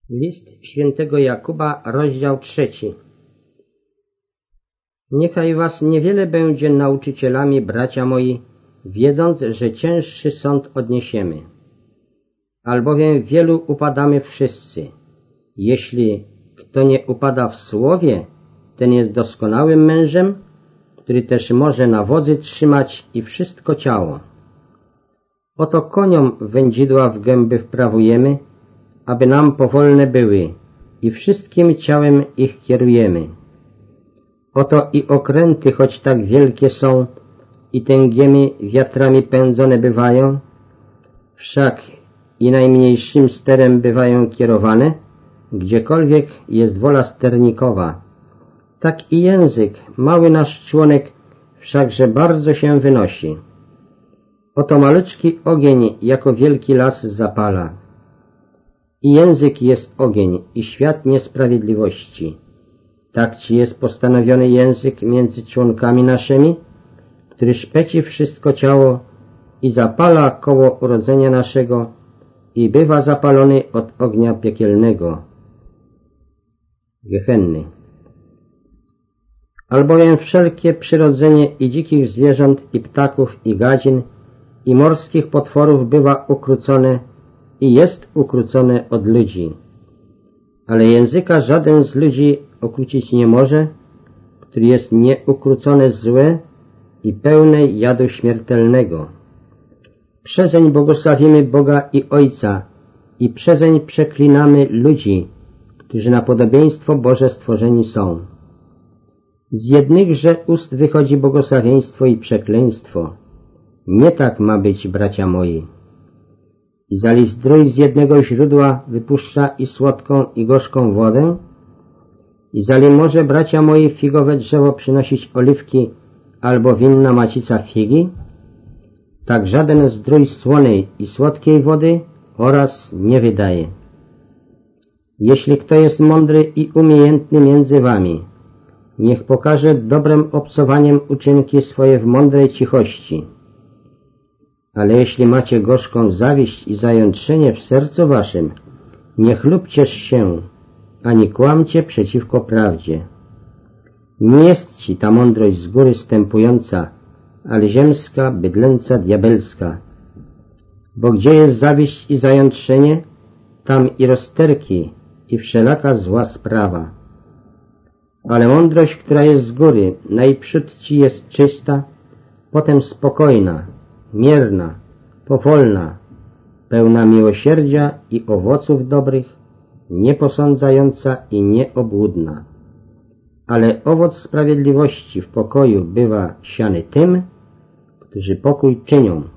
List świętego Jakuba, rozdział 3. Niechaj was niewiele będzie nauczycielami, bracia moi, wiedząc, że cięższy sąd odniesiemy. Albowiem wielu upadamy wszyscy. Jeśli kto nie upada w słowie, ten jest doskonałym mężem, który też może na wodzy trzymać i wszystko ciało. Oto koniom wędzidła w gęby wprawujemy, aby nam powolne były i wszystkim ciałem ich kierujemy. Oto i okręty, choć tak wielkie są i tęgimi wiatrami pędzone bywają, wszak i najmniejszym sterem bywają kierowane, gdziekolwiek jest wola sternikowa. Tak i język, mały nasz członek, wszakże bardzo się wynosi. Oto maluczki ogień jako wielki las zapala. I język jest ogień i świat niesprawiedliwości. Tak ci jest postanowiony język między członkami naszymi, który szpeci wszystko ciało i zapala koło urodzenia naszego i bywa zapalony od ognia piekielnego. Gehenny. Albowiem wszelkie przyrodzenie i dzikich zwierząt, i ptaków, i gadzin, i morskich potworów bywa ukrócone i jest ukrócone od ludzi. Ale języka żaden z ludzi ukrócić nie może, który jest nieukrócone złe i pełne jadu śmiertelnego. Przezeń błogosławimy Boga i Ojca i przezeń przeklinamy ludzi, którzy na podobieństwo Boże stworzeni są. Z jednychże ust wychodzi błogosławieństwo i przekleństwo. Nie tak ma być, bracia moi. I zali zdrój z jednego źródła wypuszcza i słodką i gorzką wodę? I zali może, bracia moi, figowe drzewo przynosić oliwki albo winna macica figi? Tak żaden zdrój słonej i słodkiej wody oraz nie wydaje. Jeśli kto jest mądry i umiejętny między wami, niech pokaże dobrem obcowaniem uczynki swoje w mądrej cichości. Ale jeśli macie gorzką zawiść i zajątrzenie w sercu waszym, nie chlubcież się, ani kłamcie przeciwko prawdzie. Nie jest ci ta mądrość z góry stępująca, ale ziemska, bydlęca, diabelska. Bo gdzie jest zawiść i zajątrzenie, tam i rozterki i wszelaka zła sprawa. Ale mądrość, która jest z góry, najprzód ci jest czysta, potem spokojna, mierna, powolna, pełna miłosierdzia i owoców dobrych, nieposądzająca i nieobłudna. Ale owoc sprawiedliwości w pokoju bywa siany tym, którzy pokój czynią.